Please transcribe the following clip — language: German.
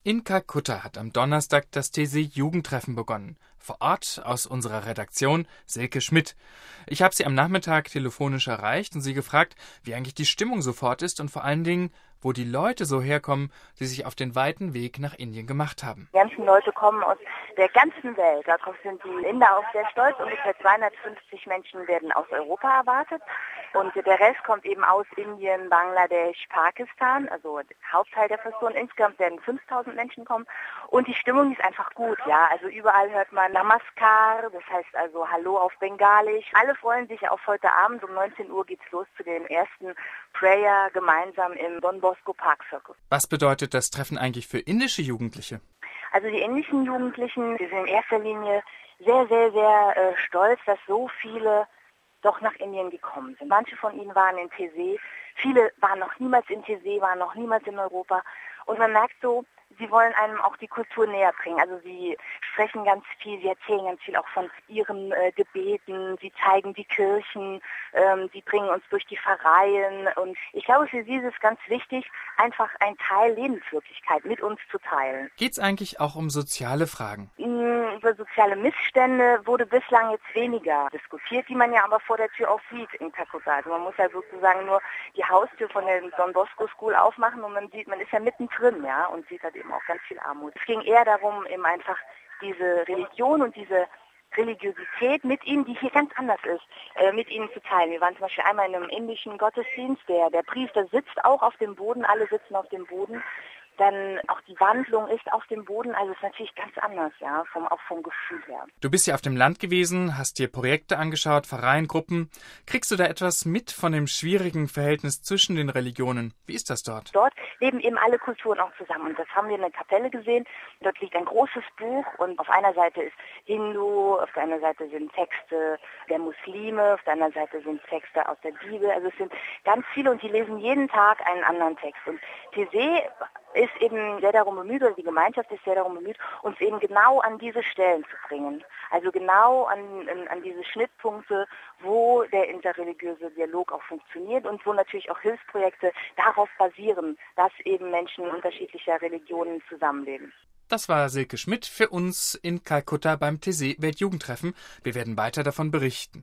In Kalkutta hat am Donnerstag das TC-Jugendtreffen begonnen. Vor Ort aus unserer Redaktion Silke Schmidt. Ich habe sie am Nachmittag telefonisch erreicht und sie gefragt, wie eigentlich die Stimmung sofort ist und vor allen Dingen, wo die Leute so herkommen, die sich auf den weiten Weg nach Indien gemacht haben. Die ganzen Leute kommen aus der ganzen Welt. Darauf sind die Inder auch sehr stolz. Ungefähr 250 Menschen werden aus Europa erwartet. Und der Rest kommt eben aus Indien, Bangladesch, Pakistan, also der Hauptteil der Person. Insgesamt werden 5000 Menschen kommen. Und die Stimmung ist einfach gut, ja. Also überall hört man Namaskar, das heißt also Hallo auf Bengalisch. Alle freuen sich auf heute Abend. Um 19 Uhr geht's los zu dem ersten Prayer gemeinsam im Don Bosco Park Circle. Was bedeutet das Treffen eigentlich für indische Jugendliche? Also die indischen Jugendlichen, die sind in erster Linie sehr, sehr, sehr stolz, dass so viele doch nach Indien gekommen sind. Manche von ihnen waren in TC, viele waren noch niemals in TC, waren noch niemals in Europa. Und man merkt so, sie wollen einem auch die Kultur näher bringen. Also sie sprechen ganz viel, sie erzählen ganz viel auch von ihren Gebeten, sie zeigen die Kirchen, sie bringen uns durch die Pfarreien. Und ich glaube, für sie ist es ganz wichtig, einfach einen Teil Lebenswirklichkeit mit uns zu teilen. Geht's eigentlich auch um soziale Fragen? Über soziale Missstände wurde bislang jetzt weniger diskutiert, die man ja aber vor der Tür auch sieht in Kalkutta. Also man muss ja sozusagen nur die Haustür von der Don Bosco School aufmachen und man ist ja mittendrin, ja, und sieht halt eben auch ganz viel Armut. Es ging eher darum, eben einfach diese Religion und diese Religiosität mit ihnen, die hier ganz anders ist, mit ihnen zu teilen. Wir waren zum Beispiel einmal in einem indischen Gottesdienst, der Priester sitzt auch auf dem Boden, alle sitzen auf dem Boden. Dann auch die Wandlung ist auf dem Boden, also ist natürlich ganz anders, ja, auch vom Gefühl her. Du bist ja auf dem Land gewesen, hast dir Projekte angeschaut, Vereine, Gruppen. Kriegst du da etwas mit von dem schwierigen Verhältnis zwischen den Religionen? Wie ist das dort? Dort leben eben alle Kulturen auch zusammen und das haben wir in der Kapelle gesehen. Dort liegt ein großes Buch und auf einer Seite ist Hindu, auf der anderen Seite sind Texte der Muslime, auf der anderen Seite sind Texte aus der Bibel. Also es sind ganz viele und die lesen jeden Tag einen anderen Text. Und TC ist eben sehr darum bemüht, oder die Gemeinschaft ist sehr darum bemüht, uns eben genau an diese Stellen zu bringen. Also genau an diese Schnittpunkte, wo der interreligiöse Dialog auch funktioniert und wo natürlich auch Hilfsprojekte darauf basieren, dass eben Menschen unterschiedlicher Religionen zusammenleben. Das war Silke Schmidt für uns in Kalkutta beim TC Weltjugendtreffen. Wir werden weiter davon berichten.